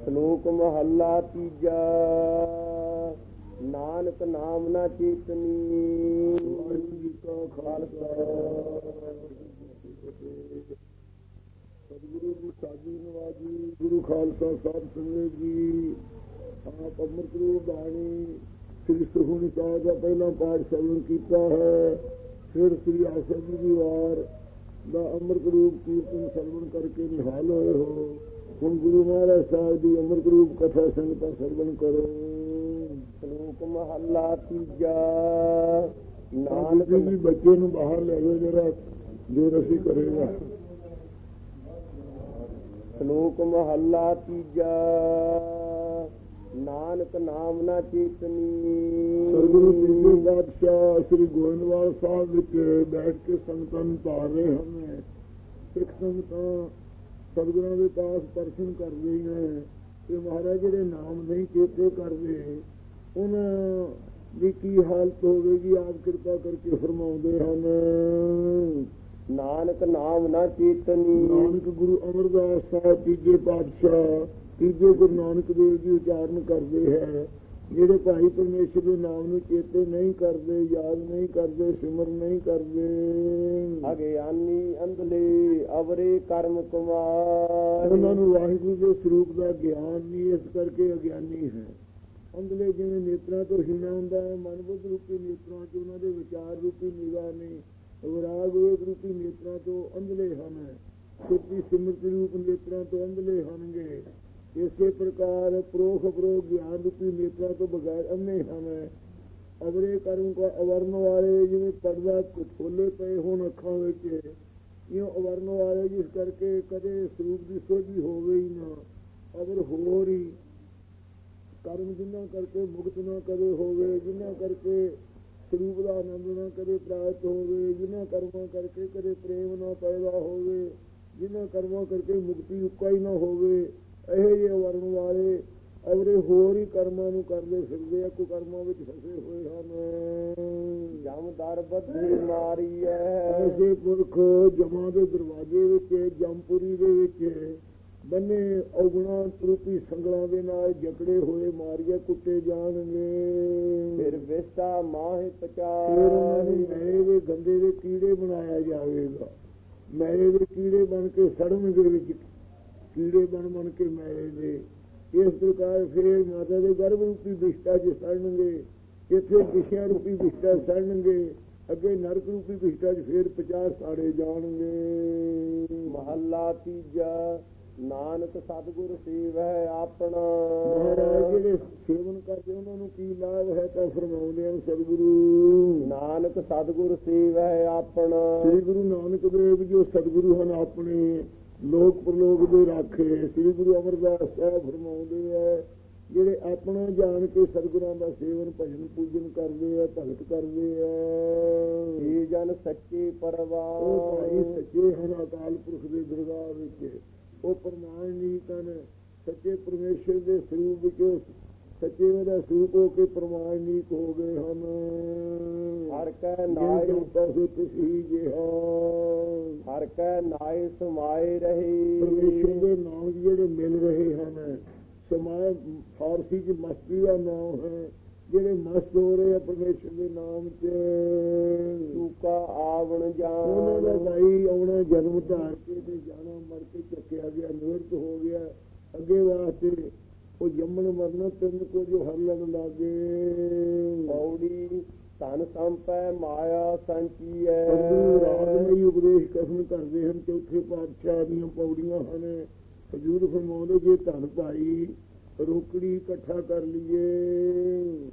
ਸ਼ਲੋਕ ਮਹੱਲਾ ਤੀਜਾ। ਨਾਨਕ ਨਾਮ ਨਾ ਚੇਤਨੀ। ਵਾਹਿਗੁਰੂ ਜੀ ਕਾ ਖਾਲਸਾ ਸਤਿਗੁਰੂ ਜੀ ਸਾਜੀ ਨਵਾਜੀ। ਗੁਰੂ ਖਾਲਸਾ ਸਾਹਿਬ ਸੰਗਤ ਜੀ, ਆਪ ਅੰਮ੍ਰਿਤ ਰੂਪ ਬਾਣੀ ਸ੍ਰੀ ਸੁਖਮਨੀ ਸਾਹਿਬ ਦਾ ਪਹਿਲਾ ਪਾਠ ਸ਼ਰਵਣ ਕੀਤਾ ਹੈ। ਫਿਰ ਸ੍ਰੀ ਆਸਾ ਜੀ ਦੀ ਵਾਰ ਦਾ ਅੰਮ੍ਰਿਤ ਰੂਪ ਕੀਰਤਨ ਸ਼ਰਵਣ ਕਰਕੇ ਨਿਹਾਲ ਹੋਏ ਹੋ। ਹੁਣ ਗੁਰੂ ਮਹਾਰਾਜ ਸਾਹਿਬ ਦੀ ਅੰਮ੍ਰਿਤ ਰੂਪ ਕਥਾ ਸੰਗਤਾਂ ਸ਼ਰਵਣ ਕਰੋ। ਸ਼ਲੋਕ ਮਹੱਲਾ ਤੀਜਾ। ਨਾਨਕ ਜੀ ਬੱਚੇ ਨੂੰ ਬਾਹਰ ਲੈ ਜਾਓ ਜਰਾ, ਜੋ ਅਸੀਂ ਕਰੇਗਾ। ਸ਼ਲੋਕ ਮਹੱਲਾ ਤੀਜਾ। ਨਾਨਕ ਨਾਮ ਨਾ ਚੇਤਨੀ। ਸਤਿਗੁਰੂ ਤੀਜੇ ਪਾਤਸ਼ਾਹ ਸ੍ਰੀ ਗੋਇੰਦਵਾਲ ਸਾਹਿਬ ਵਿੱਚ ਬੈਠ ਕੇ ਸੰਗਤਾਂ ਨੂੰ ਤਾਰ ਰਹੇ ਹਨ। ਸਿੱਖ ਸੰਗਤਾਂ ਸਤਿਗੁਰਾਂ ਦੇ ਪਾਸ ਦਰਸ਼ਨ ਕਰ ਰਹੀਆਂ ਤੇ ਮਹਾਰਾਜ ਜਿਹੜੇ ਨਾਮ ਨਹੀਂ ਚੇਤੇ ਕਰਦੇ ਉਹਨਾਂ ਦੀ ਕੀ ਹਾਲਤ ਹੋਵੇਗੀ, ਆਪ ਕਿਰਪਾ ਕਰਕੇ ਫਰਮਾਉਂਦੇ ਹਨ। ਨਾਨਕ ਨਾਮ ਨਾ ਚੇਤਨੀ। ਨਾਨਕ ਗੁਰੂ ਅਮਰਦਾਸ ਸਾਹਿਬ ਤੀਜੇ ਪਾਤਸ਼ਾਹ ਤੀਜੇ ਗੁਰੂ ਨਾਨਕ ਦੇਵ ਜੀ ਉਚਾਰਨ ਕਰਦੇ ਹੈ, ਜਿਹੜੇ ਭਾਈ ਪਰਮੇਸ਼ਰ ਦੇ ਨਾਮ ਨੂੰ ਚੇਤੇ ਨਹੀਂ ਕਰਦੇ, ਯਾਦ ਨਹੀਂ ਕਰਦੇ, ਸਿਮਰਨ ਨਹੀਂ ਕਰਦੇ। ਅਗਿਆਨੀ ਅੰਧਲੇ ਅਵਰੇ ਕਰਮ ਕੁਮਾਰ। ਉਹਨਾਂ ਨੂੰ ਵਾਹਿਗੁਰੂ ਦੇ ਸਰੂਪ ਦਾ ਗਿਆਨ ਨਹੀਂ, ਇਸ ਕਰਕੇ ਅਗਿਆਨੀ ਹੈ। ਅੰਧਲੇ ਜਿਵੇਂ ਨੇਤਰਾਂ ਤੋਂ ਹੀਣਾ ਹੁੰਦਾ ਹੈ, ਮਨ ਬੁੱਧ ਰੂਪੀ ਨੇਤਰਾਂ 'ਚ ਉਹਨਾਂ ਦੇ ਵਿਚਾਰ ਰੂਪੀ ਨਿਗਾਹ ਨਹੀਂ, ਵਿਰਾਗ ਵੇਗ ਰੂਪੀ ਨੇਤਰਾਂ ਤੋਂ ਅੰਧਲੇ ਹਨ। ਸੁੱਤੀ ਸਿਮਰਤ ਰੂਪ ਨੇਤਰਾਂ ਤੋਂ ਅੰਧਲੇ ਹੋਣਗੇ। ਇਸੇ ਪ੍ਰਕਾਰ ਪ੍ਰੋਖ ਅਪਰੋਖ ਗਿਆਨ ਰੂਪੀ ਨੇਤਰਾਂ ਤੋਂ ਬਗੈਰ ਅੰਨੇ ਹਨ। ਅਵਰੇ ਕਰਮ ਕੋ ਅਵਰਨ ਵਾਲੇ, ਜਿਵੇਂ ਪਰਦਾ ਖੋਲੇ ਪਏ ਹੋਣ ਅੱਖਾਂ ਵਿੱਚ, ਇਉਂ ਅਵਰਨ ਵਾਲੇ ਜਿਸ ਕਰਕੇ ਕਦੇ ਸਰੂਪ ਦੀ ਸੋਝੀ ਹੋਵੇ ਹੀ ਨਾ। ਅਗਰ ਹੋਰ ਹੀ ਕਰਮ ਜਿਨ੍ਹਾਂ ਕਰਕੇ ਮੁਕਤ ਨਾ ਕਦੇ ਹੋਵੇ, ਜਿਨ੍ਹਾਂ ਕਰਕੇ ਸਰੂਪ ਦਾ ਆਨੰਦ ਨਾ ਕਦੇ ਪ੍ਰਾਪਤ ਹੋਵੇ, ਜਿਨ੍ਹਾਂ ਕਰਮਾਂ ਕਰਕੇ ਕਦੇ ਪ੍ਰੇਮ ਨਾ ਪੈਦਾ ਹੋਵੇ, ਜਿਨ੍ਹਾਂ ਕਰਮਾਂ ਕਰਕੇ ਮੁਕਤੀ ਉੱਕਾ ਹੀ ਨਾ ਹੋਵੇ, ਇਹੋ ਜਿਹੇ ਵਰਨ ਵਾਲੇ ਅਵਰੇ ਹੋਰ ਹੀ ਕਰਮਾਂ ਨੂੰ ਕਰਦੇ ਫਿਰਦੇ ਆ, ਕੁਕਰਮਾਂ ਵਿੱਚ ਫਸੇ ਹੋਏ ਹਨ। ਜਮ ਦਰ ਬੱਧੀ ਮਾਰੀ ਹੈ। ਐਸੇ ਪੁਰਖ ਜਮਾਂ ਦੇ ਦਰਵਾਜ਼ੇ ਵਿੱਚ, ਜਮਪੁਰੀ ਦੇ ਵਿੱਚ ਬੰਨੇ ਔਗੁਣਾ ਰੂਪੀ ਸੰਗਲਾਂ ਦੇ ਨਾਲ ਜਕੜੇ ਹੋਏ ਮਾਰੀਏ ਕੁੱਟੇ ਜਾਣਗੇ। ਫਿਰ ਵਿਸਤਾ ਮਾਹਿ ਪਚਾਰ। ਫਿਰ ਉਹਨਾਂ ਨੂੰ ਮੈਲੇ ਦੇ ਗੰਦੇ ਦੇ ਕੀੜੇ ਬਣਾਇਆ ਜਾਵੇਗਾ। ਮੈਲੇ ਦੇ ਕੀੜੇ ਬਣ ਕੇ ਸੜਨਗੇ, ਵਿੱਚ ਕੀੜੇ ਬਣ ਕੇ ਮੈਲੇ ਦੇ। ਇਸ ਪ੍ਰਕਾਰ ਫਿਰ ਮਾਤਾ ਦੇ ਗਰਭ ਰੂਪੀ ਵਿਸ਼ਟਾ 'ਚ ਸੜਨਗੇ, ਇੱਥੇ ਵਿਸ਼ਿਆਂ ਰੂਪੀ ਵਿਸ਼ਟਾ ਸੜਨਗੇ, ਅੱਗੇ ਨਰਕ ਰੂਪੀ ਵਿਸ਼ਟਾ 'ਚ ਫਿਰ 50 ਸਾੜੇ ਜਾਣਗੇ। ਮਹੱਲਾ ਤੀਜਾ। ਨਾਨਕ ਸਤਿਗੁਰ ਸੇਵੈ ਆਪਣਾ। ਮਹਾਰਾਜ ਜਿਹੜੇ ਸੇਵਨ ਕਰਦੇ ਉਹਨਾਂ ਨੂੰ ਕੀ ਲਾਭ ਹੈ ਤਾਂ ਫਰਮਾਉਂਦੇ ਹਨ ਸਤਿਗੁਰੂ। ਨਾਨਕ ਸਤਿਗੁਰ ਸੇਵੈ ਆਪਣਾ। ਸ੍ਰੀ ਗੁਰੂ ਨਾਨਕ ਦੇਵ ਜੋ ਸਤਿਗੁਰੂ ਹਨ ਆਪਣੇ ਲੋਕ ਪ੍ਰਲੋਕ ਦੇ ਰਾਖੇ, ਸ੍ਰੀ ਗੁਰੂ ਅਮਰਦਾਸ ਸਾਹਿਬ ਫਰਮਾਉਂਦੇ ਹੈ, ਜਿਹੜੇ ਆਪਣਾ ਜਾਣ ਕੇ ਸਤਿਗੁਰਾਂ ਦਾ ਸੇਵਨ ਭਜਨ ਪੂਜਨ ਕਰਦੇ ਆ, ਭਗਤ ਕਰਦੇ ਆ। ਇਹ ਜਨ ਸੱਚੇ ਪਰਵਾਨ। ਉਹ ਭਾਈ ਸੱਚੇ ਹਨ ਅਕਾਲ ਪੁਰਖ ਦੇ ਦਰਗਾਹ ਵਿੱਚ। ਉਹ ਪ੍ਰਮਾਣਿਕ ਹਨ, ਸੱਚੇ ਪਰਮੇਸ਼ਰ ਦੇ ਸਰੂਪ ਵਿੱਚ ਸੱਚੇ ਉਹਦਾ ਸਰੂਪ ਹੋ ਕੇ ਪ੍ਰਮਾਣਿਕ ਹੋ ਗਏ ਹਨ। ਹਰ ਕੈ ਨਾਇ ਤੁਸੀਂ ਜਿਹਾ ਹਰ ਕੈ ਨਾਇ ਸਮਾਏ ਰਹੇ। ਪਰਮੇਸ਼ਰ ਦੇ ਨਾਮ ਜਿਹੜੇ ਮਿਲ ਰਹੇ ਹਨ, ਸਮਾਏ ਫਾਰਸੀ 'ਚ ਮਸਤੀ ਦਾ ਨਾਮ ਹੈ, ਜਿਹੜੇ ਮਸਤ ਹੋ ਰਹੇ ਆ ਪਰਮੇਸ਼ਰ ਦੇ ਨਾਮ 'ਚ। ਚੂਕਾ ਆਵਣ ਜਾਣ। ਉਹਨਾਂ ਦਾ ਭਾਈ ਆਉਣਾ ਜਨਮ ਧਾਰ ਕੇ ਤੇ ਜਾਣਾ ਮਰ ਕੇ ਚੱਕਿਆ ਗਿਆ, ਨਿਵਰਤ ਹੋ ਗਿਆ। ਅੱਗੇ ਵਾਸਤੇ ਉਹ ਜੰਮਣ ਮਰਨ ਤਿੰਨ ਕੁਝ ਹਰ ਲੜ ਲਾਗੇ। ਪੌੜੀ ਧਨ ਸੰਪੈ ਮਾਇਆ ਸੰਚੀਐ। ਰਾਗਮਈ ਉਪਦੇਸ਼ ਕਥਨ ਕਰਦੇ ਹਨ। ਚੌਥੇ ਪਾਤਸ਼ਾਹ ਦੀਆਂ ਪੌੜੀਆਂ ਹਨ। ਹਜ਼ੂਰ ਫਰਮਾਉਂਦੇ ਜੇ ਧਨ ਭਾਈ ਰੋਕੜੀ ਇਕੱਠਾ ਕਰ ਲਈਏ।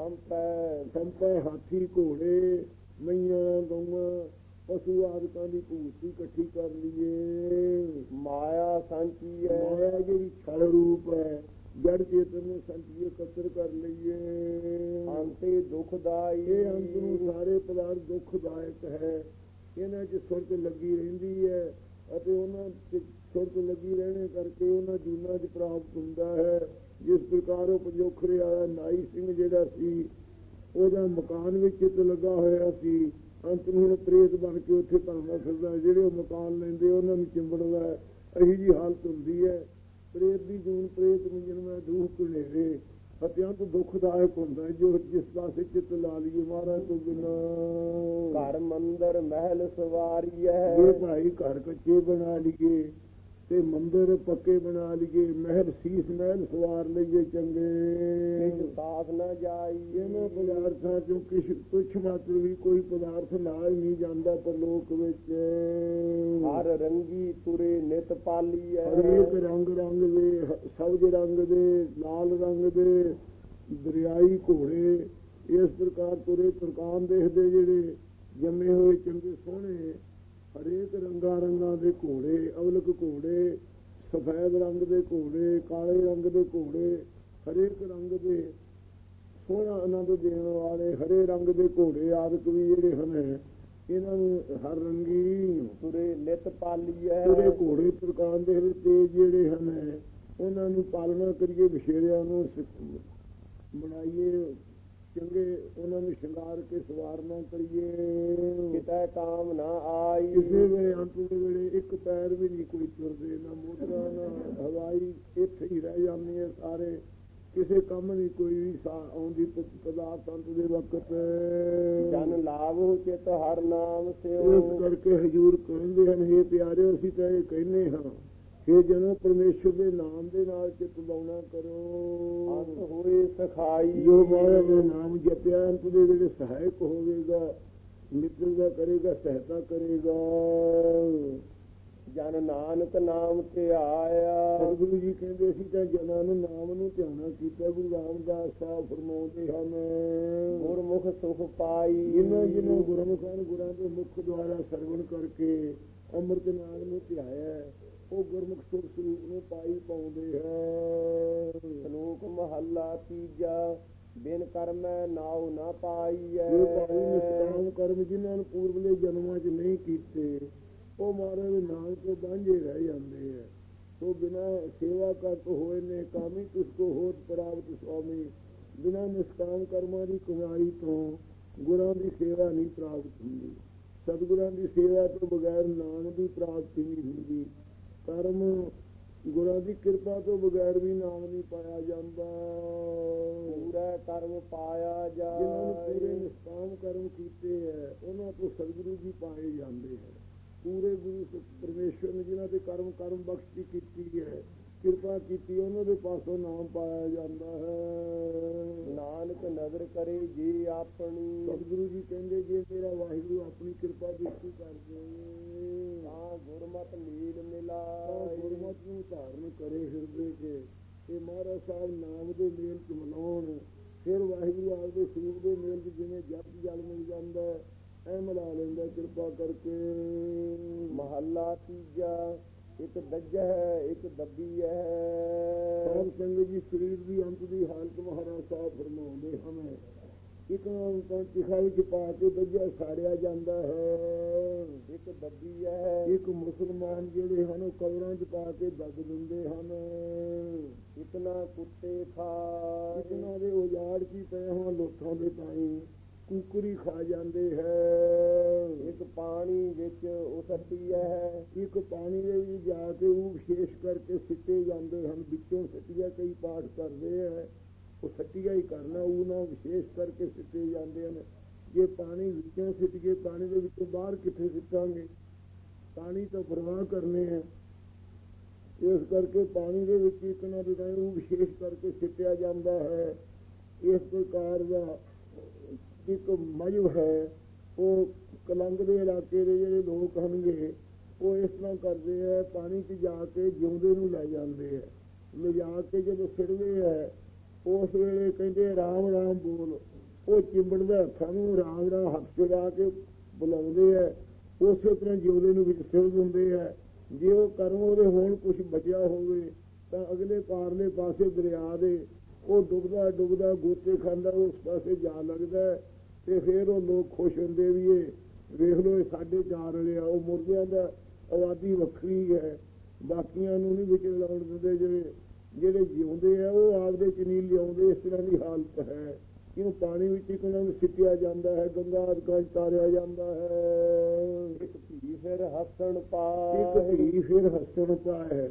ਸੰਪੈ ਹਾਥੀ ਘੋੜੇ ਮਈਆਂ ਗਊਆਂ ਪਸ਼ੂ ਆਦਿਕਾਂ ਦੀ ਭੂਤੀ ਇਕੱਠੀ ਕਰ ਲਈਏ। ਮਾਇਆ ਸੰਚੀਐ। ਮਾਇਆ ਜਿਹੜੀ ਛਲ ਰੂਪ ਹੈ, ਜੜ ਚੇਤਨ ਨੂੰ ਸੰਚੀ ਇਕੱਤਰ ਕਰ ਲਈਏ। ਅੰਤੇ ਦੁਖਦਾਈ। ਇਹ ਅੰਤ ਨੂੰ ਸਾਰੇ ਪਦਾਰਥ ਦੁਖਦਾਇਕ ਹੈ। ਇਹਨਾਂ 'ਚ ਸੁਰਤ ਲੱਗੀ ਰਹਿੰਦੀ ਹੈ ਅਤੇ ਉਹਨਾਂ 'ਚ ਸੁਰਤ ਲੱਗੀ ਰਹਿਣੇ ਕਰਕੇ ਉਹਨਾਂ ਜੂਨਾਂ 'ਚ ਪ੍ਰਾਪਤ ਹੁੰਦਾ ਹੈ। ਜਿਸ ਪ੍ਰਕਾਰ ਉਹ ਪੰਜੋਖਰੇ ਵਾਲਾ ਨਾਈ ਸਿੰਘ ਜਿਹੜਾ ਸੀ, ਉਹਦਾ ਮਕਾਨ ਵਿੱਚ ਚਿੱਤ ਲੱਗਾ ਹੋਇਆ ਸੀ, ਅੰਤ ਨੂੰ ਹੁਣ ਪ੍ਰੇਤ ਬਣ ਕੇ ਉੱਥੇ ਭਰਨਾ ਫਿਰਦਾ। ਜਿਹੜੇ ਉਹ ਮਕਾਨ ਲੈਂਦੇ ਉਹਨਾਂ ਨੂੰ ਚਿੰਬੜਦਾ, ਇਹੀ ਜਿਹੀ ਹਾਲਤ ਹੁੰਦੀ ਹੈ। ਪ੍ਰੇਤ ਦੀ ਜੂਨ ਪ੍ਰੇਤ ਨੂੰ ਜਨਮੈ ਦੁਖ ਘਨੇਰੇ। ਅਤਿਅੰਤ ਦੁਖਦਾਇਕ ਹੁੰਦਾ ਜੋ ਜਿਸ ਪਾਸੇ ਚਿੱਤ ਲਾ ਲਈਏ ਮਹਾਰਾਜ ਤੋਂ ਬਿਨਾਂ। ਘਰ ਮੰਦਰ ਮਹਿਲ ਸਵਾਰੀਐ। ਜੇ ਭਾਈ ਘਰ ਕੱਚੇ ਬਣਾ ਲਈਏ ਤੇ ਮੰਦਰ ਪੱਕੇ ਬਣਾ ਲਈਏ, ਮਹਿਲ ਸੀਸ ਮਹਿਲ ਸਵਾਰ ਲਈਏ ਚੰਗੇ, ਸਾਥ ਨਾ ਜਾਈ। ਇਹਨਾਂ ਪਦਾਰਥਾਂ ਚੋਂ ਕੁਛ ਮਾਤਰ ਵੀ ਕੋਈ ਪਦਾਰਥ ਨਾਲ ਨਹੀਂ ਜਾਂਦਾ ਪਰਲੋਕ ਵਿੱਚ। ਹਰ ਰੰਗੀ ਤੁਰੇ ਨਿਤ ਪਾਲੀਐ। ਹਰੇਕ ਰੰਗ ਰੰਗ ਦੇ, ਸਬਜ਼ ਰੰਗ ਦੇ, ਲਾਲ ਰੰਗ ਦੇ ਦਰਿਆਈ ਘੋੜੇ ਇਸ ਪ੍ਰਕਾਰ ਤੁਰੇ। ਤੁਰਕਾਨ ਦੇਖਦੇ ਜਿਹੜੇ ਜੰਮੇ ਹੋਏ ਚੰਗੇ ਸੋਹਣੇ ਹਰੇਕ ਰੰਗਾਂ ਦੇ ਘੋੜੇ, ਅਵਲਕ ਘੋੜੇ, ਸਫੈਦ ਰੰਗ ਦੇ ਘੋੜੇ, ਕਾਲੇ ਰੰਗ ਦੇ ਘੋੜੇ, ਹਰੇਕ ਰੰਗ ਦੇ ਸੋਹਣਾ ਆਨੰਦ ਦੇਣ ਵਾਲੇ ਹਰੇ ਰੰਗ ਦੇ ਘੋੜੇ ਆਦਿਕ ਵੀ ਜਿਹੜੇ ਹਨ, ਇਹਨਾਂ ਨੂੰ ਹਰ ਰੰਗੀ ਤੁਰੇ ਨਿਤ ਪਾਲੀਐ। ਤੁਰੇ ਘੋੜੇ ਤੁਰਕਾਨ ਦੇ ਤੇਜ ਜਿਹੜੇ ਹਨ, ਉਹਨਾਂ ਨੂੰ ਪਾਲਣਾ ਕਰੀਏ, ਵਿਸ਼ੇਰਿਆਂ ਨੂੰ ਬਣਾਈਏ ਚੰਗੇ, ਉਹਨਾਂ ਨੂੰ ਸ਼ਿੰਗਾਰ ਕੇ ਸਵਾਰਨਾ ਕਰੀਏ। ਕਿਤੇ ਕਾਮ ਨਾ ਆਈ। ਕਿਸੇ ਵੇਲੇ ਅੰਤ ਦੇ ਵੇਲੇ ਇੱਕ ਪੈਰ ਵੀ ਨਹੀਂ ਕੋਈ ਤੁਰਦੇ, ਨਾ ਮੋਟਰਾਂ ਨਾ ਹਵਾਈ, ਇੱਥੇ ਹੀ ਰਹਿ ਜਾਂਦੀ ਹੈ ਸਾਰੇ, ਕਿਸੇ ਕੰਮ ਨਹੀਂ ਕੋਈ ਵੀ ਆਉਂਦੀ ਪਦਾਰਥ ਅੰਤ ਦੇ ਵਕਤ। ਜਨ ਲਾਭ ਚਿਤ ਹਰ ਨਾਮ ਸਿਓ। ਇਸ ਕਰਕੇ ਹਜ਼ੂਰ ਕਹਿੰਦੇ ਹਨ, ਹੇ ਪਿਆਰਿਓ ਅਸੀਂ ਤਾਂ ਇਹ ਕਹਿੰਦੇ ਹਾਂ ਕਿ ਜਨੋ ਪਰਮੇਸ਼ਰ ਦੇ ਨਾਮ ਦੇ ਨਾਲ ਚਿੱਤ ਲਾਉਣਾ ਕਰੋ। ਅੰਤ ਹੋਏ ਸਖਾਈ। ਜੋ ਮਹਾਰਾਜ ਦਾ ਨਾਮ ਜਪਿਆ ਅੰਤ ਦੇ ਵੇਲੇ ਸਹਾਇਕ ਹੋਵੇਗਾ, ਮਿੱਤਰ ਦਾ ਕਰੇਗਾ, ਸਹਾਇਤਾ ਕਰੇਗਾ। ਜਨ ਨਾਨਕ ਨਾਮ ਧਿਆਇਆ। ਸਤਿਗੁਰੂ ਜੀ ਕਹਿੰਦੇ ਸੀ ਤਾਂ ਜਨਾਂ ਨੂੰ ਨਾਮ ਨੂੰ ਧਿਆਨਾ ਕੀਤਾ। ਗੁਰੂ ਰਾਮਦਾਸ ਸਾਹਿਬ ਫਰਮਾਉਂਦੇ ਹਨ, ਗੁਰਮੁਖ ਸੁਖ ਪਾਈ। ਜਿਨ੍ਹਾਂ ਗੁਰਮੁਖਾਂ ਨੂੰ ਗੁਰਾਂ ਦੇ ਮੁਖ ਦੁਆਰਾ ਸਰਵਣ ਕਰਕੇ ਅੰਮ੍ਰਿਤ ਨਾਮ ਨੂੰ ਧਿਆਇਆ, ਉਹ ਗੁਰਮੁਖ ਸੁਖ ਸਰੂਪ ਨੂੰ ਪਾਉਂਦੇ ਹੈ। ਸ਼ਲੋਕ ਮਹੱਲਾ ਤੀਜਾ। ਬਿਨ ਕਰਮੈ ਨਾਉ ਨਾ ਪਾਈਐ। ਨਿਸ਼ਕਾਮ ਕਰਮ ਜਿਨ੍ਹਾਂ ਨੂੰ ਪੂਰਬਲੇ ਜਨਮਾਂ 'ਚ ਨਹੀਂ ਕੀਤੇ, ਉਹ ਮਹਾਰਾਜ ਦੇ ਨਾਮ ਤੋਂ ਵਾਂਝੇ ਰਹਿ ਜਾਂਦੇ ਹੈ। ਸੋ ਬਿਨਾਂ ਸੇਵਾ ਕਰਤ ਹੋਏ ਨੇ ਕਾਮੀ ਤੁਸ ਕੋ ਹੋਤ ਪ੍ਰਾਪਤ ਸੁਆਮੀ। ਬਿਨਾਂ ਨਿਸ਼ਕਾਮ ਕਰਮਾਂ ਦੀ ਕਮਾਈ ਤੋਂ ਗੁਰਾਂ ਦੀ ਸੇਵਾ ਨਹੀਂ ਪ੍ਰਾਪਤ ਹੁੰਦੀ। ਸਤਿਗੁਰਾਂ ਦੀ ਸੇਵਾ ਤੋਂ ਬਗੈਰ ਨਾਮ ਦੀ ਪ੍ਰਾਪਤੀ ਨਹੀਂ ਹੁੰਦੀ। ਕਰਮ ਗੁਰਾਂ ਦੀ ਕਿਰਪਾ ਤੋਂ ਬਗੈਰ ਵੀ ਨਾਮ ਨਹੀਂ ਪਾਇਆ ਜਾਂਦਾ। ਪੂਰਾ ਕਰਮ ਪਾਇਆ ਜਾ। ਜਿਨ੍ਹਾਂ ਨੂੰ ਪੂਰੇ ਨਿਸ਼ਕਾਮ ਕਰਮ ਕੀਤੇ ਹੈ, ਉਹਨਾਂ ਤੋਂ ਸਤਿਗੁਰੂ ਜੀ ਪਾਏ ਜਾਂਦੇ ਹੈ। ਪੂਰੇ ਗੁਰੂ ਪਰਮੇਸ਼ਵਰ ਨੇ ਜਿਨ੍ਹਾਂ ਤੇ ਕਰਮ ਬਖਸ਼ੀ ਕੀਤੀ ਹੈ, ਕਿਰਪਾ ਕੀਤੀ, ਉਹਨਾਂ ਦੇ ਪਾਸੋਂ ਨਾਮ ਪਾਇਆ ਜਾਂਦਾ ਹੈ। ਨਾਨਕ ਨਜ਼ਰ ਕਰੇ ਜੀ ਆਪਣੀ। ਸਤਿਗੁਰੂ ਜੀ ਕਹਿੰਦੇ ਜੇ ਮੇਰਾ ਵਾਹਿਗੁਰੂ ਆਪਣੀ ਕਿਰਪਾ ਦ੍ਰਿਸ਼ਟੀ ਕਰ ਦੇ ਤਾਂ ਗੁਰਮਤਿ ਲੀਲ ਮਿਲਾ। ਗੁਰਮਤਿ ਨੂੰ ਧਾਰਨ ਕਰੇ ਹਿਰਦੇ 'ਚ, ਇਹ ਮਹਾਰਾਜ ਸਾਹਿਬ ਨਾਮ ਦੇ ਮੇਲ 'ਚ ਮਿਲਾਉਣ। ਫਿਰ ਵਾਹਿਗੁਰੂ ਆਪਦੇ ਸਰੂਪ ਦੇ ਮੇਲ 'ਚ ਜਿਵੇਂ ਜਪ ਜਲ ਮਿਲ ਜਾਂਦਾ ਐ ਮਿਲਾ ਲੈਂਦਾ ਕਿਰਪਾ ਕਰਕੇ। ਮਹੱਲਾ ਤੀਜਾ। ਇੱਕ ਦੱਜਾ ਹੈ ਇੱਕ ਦੱਬੀ ਹੈ। ਸਾਧ ਸੰਗਤ ਜੀ ਸਰੀਰ ਦੀ ਅੰਤ ਦੀ ਹਾਲਤ ਮਹਾਰਾਜ ਸਾਹਿਬ ਫਰਮਾਉਂਦੇ ਹਨ, ਇੱਕ ਨੂੰ ਤਾਂ ਚਿਖਾ ਵਿੱਚ ਪਾ ਕੇ ਦੱਜਾ ਸਾੜਿਆ ਜਾਂਦਾ ਹੈ। ਇੱਕ ਦੱਬੀ ਹੈ। ਇੱਕ ਮੁਸਲਮਾਨ ਜਿਹੜੇ ਹਨ ਉਹ ਕਬਰਾਂ 'ਚ ਪਾ ਕੇ ਦੱਬ ਦਿੰਦੇ ਹਨ। ਇਤਨਾ ਕੁੱਤੇ ਖਾ। ਇਤਨਾ ਦੇ ਉਜਾੜ ਕੀ ਪਏ ਹੋਣ ਲੋਥਾਂ ਦੇ ਤਾਈਂ ਕੁਕਰੀ ਖਾ ਜਾਂਦੇ ਹੈ। ਇੱਕ ਪਾਣੀ ਵਿੱਚ ਉਸੱਟੀ ਹੈ। ਇੱਕ ਪਾਣੀ ਦੇ ਵਿੱਚ ਜਾ ਕੇ ਉਹ ਵਿਸ਼ੇਸ਼ ਕਰਕੇ ਸਿੱਟੇ ਜਾਂਦੇ ਹਨ। ਵਿੱਚੋਂ ਸੱਟੀਆ ਕਈ ਪਾਠ ਕਰਦੇ ਹੈ, ਉਹ ਸੱਟੀਆ ਹੀ ਕਰਨਾ, ਉਹ ਨਾ ਵਿਸ਼ੇਸ਼ ਕਰਕੇ ਸਿੱਟੇ ਜਾਂਦੇ ਹਨ। ਜੇ ਪਾਣੀ ਵਿੱਚੋਂ ਸਿੱਟ ਕੇ ਪਾਣੀ ਦੇ ਵਿੱਚੋਂ ਬਾਹਰ ਕਿੱਥੇ ਸਿੱਟਾਂਗੇ, ਪਾਣੀ ਤਾਂ ਪ੍ਰਵਾਹ ਕਰਨੇ ਹੈ। ਇਸ ਕਰਕੇ ਪਾਣੀ ਦੇ ਵਿੱਚ ਇੱਕ ਨਾ ਦੇ ਉਹ ਵਿਸ਼ੇਸ਼ ਕਰਕੇ ਸਿੱਟਿਆ ਜਾਂਦਾ ਹੈ। ਇਸ ਪ੍ਰਕਾਰ ਦਾ ਇੱਕ ਮਜ਼ਹਬ ਹੈ। ਉਹ ਕਲੰਗ ਦੇ ਇਲਾਕੇ ਦੇ ਜਿਹੜੇ ਲੋਕ ਹਨਗੇ ਉਹ ਇਸ ਤਰ੍ਹਾਂ ਕਰਦੇ ਹੈ, ਪਾਣੀ 'ਚ ਜਾ ਕੇ ਜਿਉਂਦੇ ਨੂੰ ਲੈ ਜਾਂਦੇ ਹੈ। ਲਿਜਾ ਕੇ ਜਦੋਂ ਸਿੱਟਦੇ ਹੈ ਉਸ ਵੇਲੇ ਕਹਿੰਦੇ ਰਾਮ ਰਾਮ ਬੋਲ। ਉਹ ਚਿੰਬੜਦਾ ਹੱਥਾਂ ਨੂੰ ਰਾਮ ਰਾਮ ਹੱਥ ਚੜਾ ਕੇ ਬੁਲਾਉਂਦੇ ਹੈ। ਉਸੇ ਤਰ੍ਹਾਂ ਜਿਉਂਦੇ ਨੂੰ ਵਿੱਚ ਸਿੱਟ ਦਿੰਦੇ ਹੈ। ਜੇ ਉਹ ਕਰਮ ਉਹਦੇ ਹੋਣ ਕੁਛ ਬਚਿਆ ਹੋਵੇ ਤਾਂ ਅਗਲੇ ਪਾਰਲੇ ਪਾਸੇ ਦਰਿਆ ਦੇ ਉਹ ਡੁੱਬਦਾ ਗੋਤੇ ਖਾਂਦਾ ਉਸ ਪਾਸੇ ਜਾ ਲੱਗਦਾ ਤੇ ਫਿਰ ਉਹ ਲੋਕ ਖੁਸ਼ ਹੁੰਦੇ ਵੀ ਇਹ ਵੇਖ ਲਓ ਇਹ ਸਾਡੇ ਜਾ ਰਹੇ ਆ। ਉਹ ਮੁਰਦਿਆਂ ਦਾ ਆਬਾਦੀ ਵੱਖਰੀ ਹੈ, ਬਾਕੀਆਂ ਨੂੰ ਨਹੀਂ ਵਿੱਚ ਲਾਉਣ ਦਿੰਦੇ। ਜਿਹੜੇ ਜਿਉਂਦੇ ਆ ਉਹ ਆਪਦੇ ਚ ਨਹੀਂ ਲਿਆਉਂਦੇ। ਇਸ ਤਰ੍ਹਾਂ ਦੀ ਹਾਲਤ ਹੈ। ਕਿਉਂ ਪਾਣੀ ਵਿੱਚ ਇੱਕ ਉਹਨਾਂ ਨੂੰ ਸਿੱਟਿਆ ਜਾਂਦਾ ਹੈ, ਗੰਗਾ ਆਦਿਕਾਂ ਤਾਰਿਆ ਜਾਂਦਾ ਹੈ। ਇੱਕ ਧੀ ਫਿਰ ਹੱਸਣ ਪਾ। ਇੱਕ ਧੀ ਫਿਰ ਹੱਸਣ ਪਾ ਹੈ।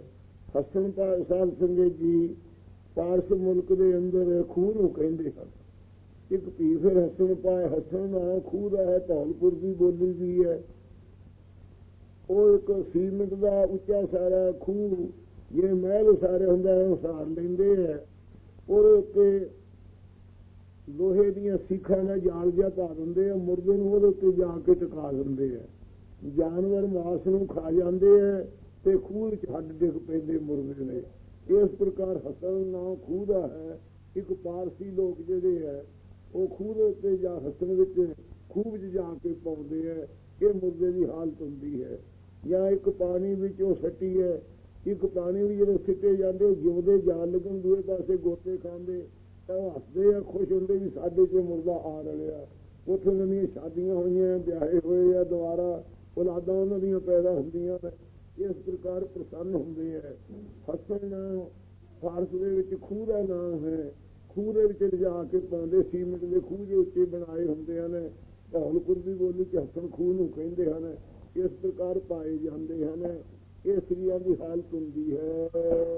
ਹੱਸਣ ਸਾਧ ਸੰਗਤ ਜੀ ਪਾਰਸ ਮੁਲਕ ਦੇ ਅੰਦਰ ਖੂਹ ਨੂੰ ਕਹਿੰਦੇ ਹਨ। ਇੱਕ ਭੀ ਫਿਰ ਹੱਸਣ ਪਾਏ, ਹੱਸਣ ਨਾ ਖੂਹ ਦਾ ਹੈ, ਧੌਲਪੁਰ ਦੀ ਬੋਲੀ ਵੀ ਹੈ। ਉਹ ਇੱਕ ਸੀਮਿੰਟ ਦਾ ਉੱਚਾ ਸਾਰਾ ਖੂਹ ਜਿਵੇਂ ਮਹਿਲ ਸਾਰੇ ਹੁੰਦਾ ਉਹ ਸਾਰ ਲੈਂਦੇ ਹੈ। ਉਹਦੇ ਉੱਤੇ ਲੋਹੇ ਦੀਆਂ ਸੀਖਾਂ ਦਾ ਜਾਲ ਜਿਹਾ ਪਾ ਦਿੰਦੇ ਆ, ਮੁਰਗੇ ਨੂੰ ਉਹਦੇ ਉੱਤੇ ਜਾ ਕੇ ਟਿਕਾ ਦਿੰਦੇ ਆ। ਜਾਨਵਰ ਮਾਸ ਨੂੰ ਖਾ ਜਾਂਦੇ ਹੈ ਤੇ ਖੂਹ ਵਿੱਚ ਹੱਡ ਡਿੱਗ ਪੈਂਦੇ ਮੁਰਗੇ ਨੇ। ਇਸ ਪ੍ਰਕਾਰ ਹੱਸਣ ਨਾ ਖੂਹ ਦਾ ਹੈ। ਇੱਕ ਪਾਰਸੀ ਲੋਕ ਜਿਹੜੇ ਹੈ ਉਹ ਖੂਹ ਦੇ ਉੱਤੇ ਜਾਂ ਹੱਸਣ ਵਿੱਚ ਖੂਹ ਵਿੱਚ ਜਾ ਕੇ ਪਾਉਂਦੇ ਹੈ। ਇਹ ਮੁਰਗੇ ਦੀ ਹਾਲਤ ਹੁੰਦੀ ਹੈ। ਜਾਂ ਇੱਕ ਪਾਣੀ ਵਿੱਚ ਉਹ ਸੱਟੀ ਹੈ, ਇੱਕ ਪਾਣੀ ਵੀ ਜਦੋਂ ਸਿੱਟੇ ਜਾਂਦੇ ਉਹ ਜਿਉਂਦੇ ਜਾਲ ਲੱਗਣ, ਦੂਏ ਪਾਸੇ ਗੋਤੇ ਖਾਂਦੇ ਤਾਂ ਉਹ ਹੱਸਦੇ ਆ, ਖੁਸ਼ ਹੁੰਦੇ ਵੀ ਸਾਡੇ 'ਚ ਮੁਰਗਾ ਆ ਰਲਿਆ। ਉੱਥੇ ਉਹਨਾਂ ਦੀਆਂ ਸ਼ਾਦੀਆਂ ਹੋਈਆਂ, ਵਿਆਹੇ ਹੋਏ ਆ, ਦੁਬਾਰਾ ਔਲਾਦਾਂ ਉਹਨਾਂ ਦੀਆਂ ਪੈਦਾ ਹੁੰਦੀਆਂ ਨੇ। ਇਸ ਪ੍ਰਕਾਰ ਪ੍ਰਸੰਨ ਹੁੰਦੇ ਹੈ। ਹੱਸਣ ਫਾਰਸ ਦੇ ਵਿੱਚ ਖੂਹ ਦਾ ਨਾਮ ਹੈ। ਖੂਹ ਦੇ ਵਿੱਚ ਲਿਜਾ ਕੇ ਪਾਉਂਦੇ, ਸੀਮਿੰਟ ਦੇ ਖੂਹ ਦੇ ਉੱਤੇ ਬਣਾਏ ਹੁੰਦੇ ਹਨ। ਧੌਲਪੁਰ ਦੀ ਬੋਲੀ 'ਚ ਹੱਸਣ ਖੂਹ ਨੂੰ ਕਹਿੰਦੇ ਹਨ। ਇਸ ਪ੍ਰਕਾਰ ਪਾਏ ਜਾਂਦੇ ਹਨ। ਇਹ ਸਰੀਰਾਂ ਦੀ ਹਾਲਤ ਹੁੰਦੀ ਹੈ।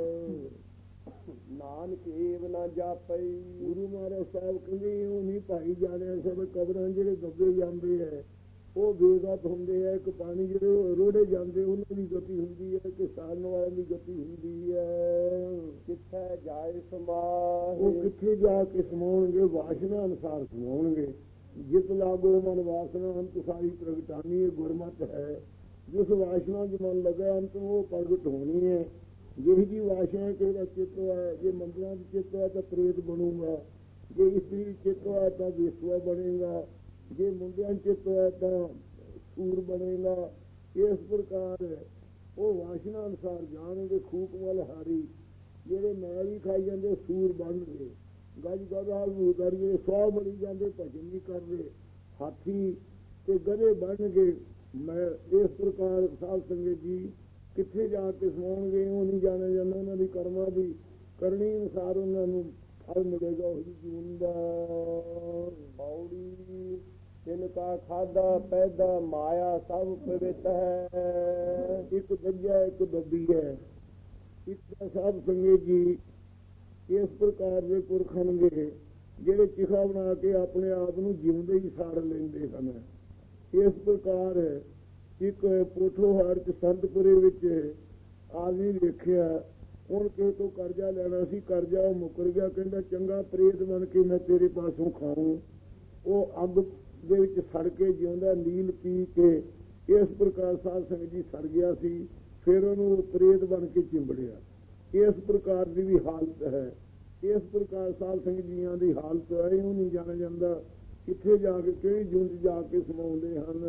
ਨਾਨਕ ਏਵ ਨਾ ਜਾਪਈ। ਗੁਰੂ ਮਹਾਰਾਜ ਸਾਹਿਬ ਕਹਿੰਦੇ ਉਹ ਨਹੀਂ ਪਾਈ ਜਾਣੇ। ਸਭ ਕਬਰਾਂ ਜਿਹੜੇ ਦੱਬੇ ਜਾਂਦੇ ਹੈ ਉਹ ਬੇਗਤ ਹੁੰਦੇ ਹੈ। ਇੱਕ ਪਾਣੀ ਜਿਹੜੇ ਰੋੜੇ ਜਾਂਦੇ ਉਹਨਾਂ ਦੀ ਗਤੀ ਹੁੰਦੀ ਹੈ ਕਿ ਸਾਰਨ ਵਾਲਿਆਂ ਦੀ ਗਤੀ ਹੁੰਦੀ ਹੈ। ਕਿੱਥੇ ਜਾਏ ਸਮਾਏ। ਉਹ ਕਿੱਥੇ ਜਾ ਕੇ ਸਮਾਉਣਗੇ? ਵਾਸ਼ਨਾ ਅਨੁਸਾਰ ਸਮਾਉਣਗੇ। ਜਿਤ ਲਾਗੋ ਮਨ ਵਾਸਨਾ ਅੰਤ ਸਾਰੀ ਪ੍ਰਗਟਾਨੀ ਗੁਰਮਤਿ ਹੈ। ਜਿਸ ਵਾਸ਼ਨਾ 'ਚ ਮਨ ਲਗਾ ਅੰਤ ਉਹ ਪ੍ਰਗਟ ਹੋਣੀ ਹੈ। ਜਿਹੀ ਜੀ ਵਾਸ਼ਨਾ ਕਿਹੜਾ ਚਿੱਤ ਹੈ, ਜੇ ਮੰਦਿਰਾਂ 'ਚ ਚਿੱਤ ਹੈ ਤਾਂ ਪ੍ਰੇਤ ਬਣੂਗਾ, ਜੇ ਇਸਤਰੀ ਚਿੱਤ ਹੈ ਤਾਂ ਵੇਸਵਾ ਬਣੇਗਾ, ਜੇ ਮੁੰਡਿਆਂ 'ਚ ਚਿੱਤ ਹੈ ਤਾਂ ਸੂਰ ਬਣੇਗਾ। ਇਸ ਪ੍ਰਕਾਰ ਉਹ ਵਾਸ਼ਨਾ ਅਨੁਸਾਰ ਜਾਣਗੇ। ਖੂਕ ਵੱਲ ਹਾਰੀ ਜਿਹੜੇ ਮੈਲ ਹੀ ਖਾਈ ਜਾਂਦੇ ਸੂਰ ਬਣਨਗੇ। ਗੱਜ ਗਧਾ ਭੂਤਾਰੀ ਜਿਹੜੇ ਸੌ ਬਣੀ ਜਾਂਦੇ ਭਜਨ ਨਹੀਂ ਕਰਦੇ, ਹਾਥੀ ਤੇ ਗਧੇ ਬਣਨਗੇ। ਮੈਂ ਇਸ ਪ੍ਰਕਾਰ ਸਾਧ ਸੰਗਤ ਜੀ ਕਿੱਥੇ ਜਾ ਕੇ ਸਮਾਉਣਗੇ ਉਹ ਨਹੀਂ ਜਾਣਿਆ ਜਾਂਦਾ। ਉਹਨਾਂ ਦੀ ਕਰਮਾਂ ਦੀ ਕਰਨੀ ਅਨੁਸਾਰ ਉਹਨਾਂ ਨੂੰ ਫਲ ਮਿਲੇਗਾ ਉਹੀ ਜੀਵਨ ਦਾ। ਪੌੜੀ ਤਿਨਕਾ ਖਾਦਾ ਪੈਦਾ ਮਾਇਆ ਸਭ ਪਵਿੱਤ ਹੈ। ਇੱਕ ਦੱਜਾ ਇੱਕ ਦੱਬੀ ਹੈ। ਇੱਕ ਸਾਧ ਸੰਗਤ ਜੀ ਇਸ ਪ੍ਰਕਾਰ ਦੇ ਪੁਰਖ ਹਨਗੇ ਜਿਹੜੇ ਚਿਖਾ ਬਣਾ ਕੇ ਆਪਣੇ ਆਪ ਨੂੰ ਜਿਉਂਦੇ ਹੀ ਸਾੜ ਲੈਂਦੇ ਹਨ। ਇਸ ਪ੍ਰਕਾਰ ਇੱਕ ਪੋਠੋਹਾਰ 'ਚ ਸੰਤਪੁਰੇ ਵਿੱਚ ਆਦਮੀ ਵੇਖਿਆ, ਹੁਣ ਕਿਸੇ ਤੋਂ ਕਰਜ਼ਾ ਲੈਣਾ ਸੀ, ਕਰਜ਼ਾ ਉਹ ਮੁੱਕਰ ਗਿਆ। ਕਹਿੰਦਾ ਚੰਗਾ ਪ੍ਰੇਤ ਬਣ ਕੇ ਮੈਂ ਤੇਰੇ ਪਾਸੋਂ ਖਾਊਂ। ਉਹ ਅੱਗ ਦੇ ਵਿੱਚ ਸੜ ਕੇ ਜਿਉਂਦਾ ਨੀਲ ਪੀ ਕੇ ਇਸ ਪ੍ਰਕਾਰ ਸਾਧ ਸੰਗਤ ਜੀ ਸੜ ਗਿਆ ਸੀ। ਫਿਰ ਉਹਨੂੰ ਪ੍ਰੇਤ ਬਣ ਕੇ ਚਿੰਬੜਿਆ। ਇਸ ਪ੍ਰਕਾਰ ਦੀ ਵੀ ਹਾਲਤ ਹੈ। ਇਸ ਪ੍ਰਕਾਰ ਸਾਧ ਸੰਗਤ ਜੀਆਂ ਦੀ ਹਾਲਤ ਹੈ। ਇਹਨੂੰ ਨਹੀਂ ਜਾਣਿਆ ਜਾਂਦਾ ਕਿੱਥੇ ਜਾ ਕੇ ਕਿਹੜੀ ਜੂਨ ਜਾ ਕੇ ਸਮਾਉਂਦੇ ਹਨ।